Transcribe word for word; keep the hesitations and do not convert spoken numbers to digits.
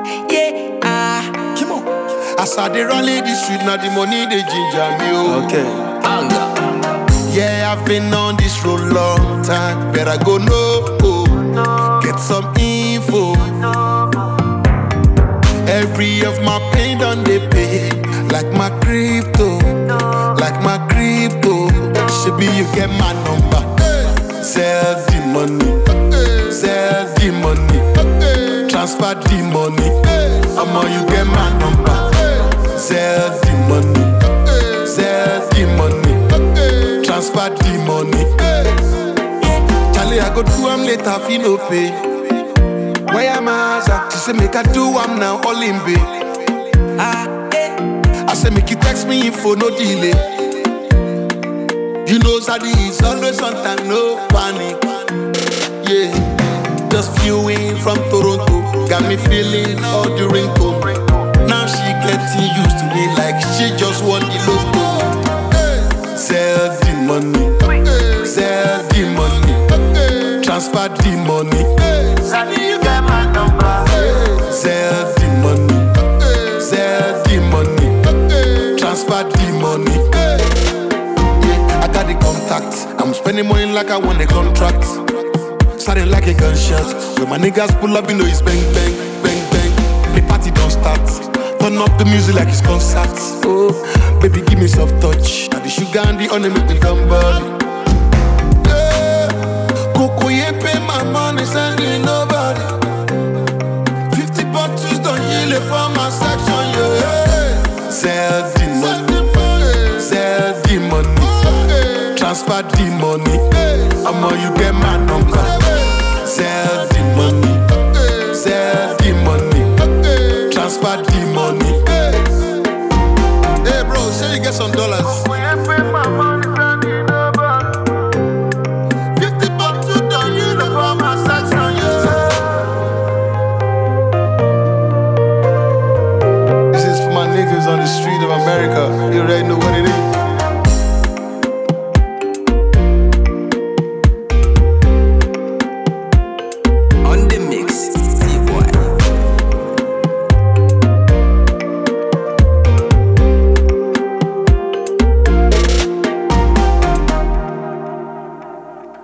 Yeah, ah. Come on. As I dey rally the street, now the money they ginger me. Oh. Okay. Anger. Yeah, I've been on this road long time. Better go know, oh. Get some info. Every of my pain done they pay. Like my crypto, like my crypto. Should be you get my number. Sell the money, sell the money, transfer the money. I'ma you get my number. Sell the money, sell the money, transfer the money. Charlie, I go do am later, feel no pay. Why am I? She say make I do am now, all in bay. Ah, eh. I say make you text me info, no delay. You know Zaddy is always on time, no panic. Yeah, just flew in from Toronto, got me feeling all the ringtone. Now she getting used to me like she just won the lotto. Sell the money, sell the money, transfer the money. Zaddy, you get my number. Sell the money, sell the money, transfer the money. Yeah, I got the contacts. I'm spending money like I won the contract. Starting like a gunshot. When my niggas pull up, you know it's bang bang, bang bang. The party don't start. Turn up the music like it's concerts. Oh, baby, give me soft touch. Now the sugar and the honey make me come body. Yeah, Coco, you pay my money, sending nobody. Fifty bottles don't yield it for my section, yeah. Sell the money, sell the money, transfer the money. I'ma you get my number. Sell the money, sell the money, transfer the money. Hey bro, say you get some dollars. Fifty bottles don't yield it for my section, yeah. This is for my niggas on the street of America. You already know what it is.